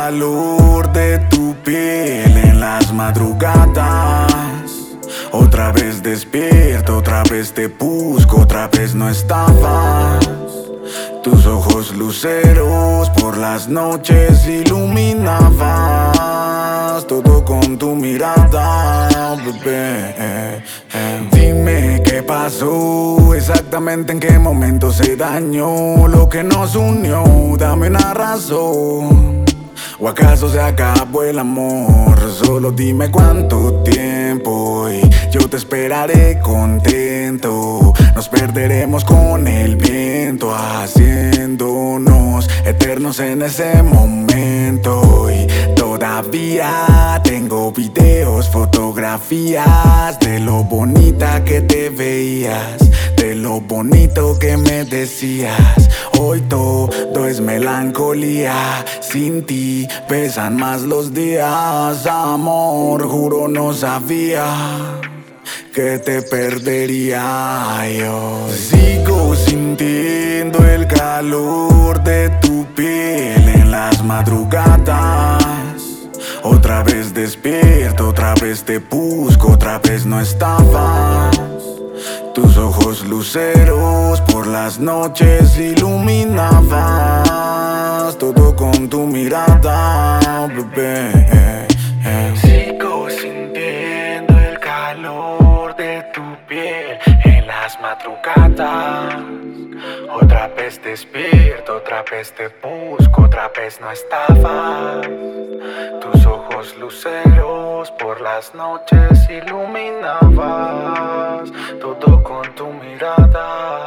calor de tu piel en las madrugadas. Otra vez despierto, otra vez te busco, otra vez no estabas. Tus ojos luceros por las noches iluminabas todo con tu mirada, bebé. Dime qué pasó, exactamente en qué momento se dañó lo que nos unió. Dame una razón. ¿O acaso se acabó el amor? Solo dime cuánto tiempo y yo te esperaré contento. Nos perderemos con el viento, haciéndonos eternos en ese momento. Y todavía tengo videos, fotografías de lo bonita que te veías, de lo bonito que me decías. Hoy todo es melancolía, sin ti pesan más los días. Amor, juro no sabía que te perdería. Yo sigo sintiendo el calor de tu piel en las madrugadas. Otra vez despierto, otra vez te busco, otra vez no estabas. Tus ojos luceros por las noches iluminabas todo con tu mirada, bebé. Sigo sintiendo el calor de tu piel en las madrugadas. Otra vez despierto, otra vez te busco, otra vez no estabas. Tus ojos luceros por las noches iluminabas todo con tu mirada.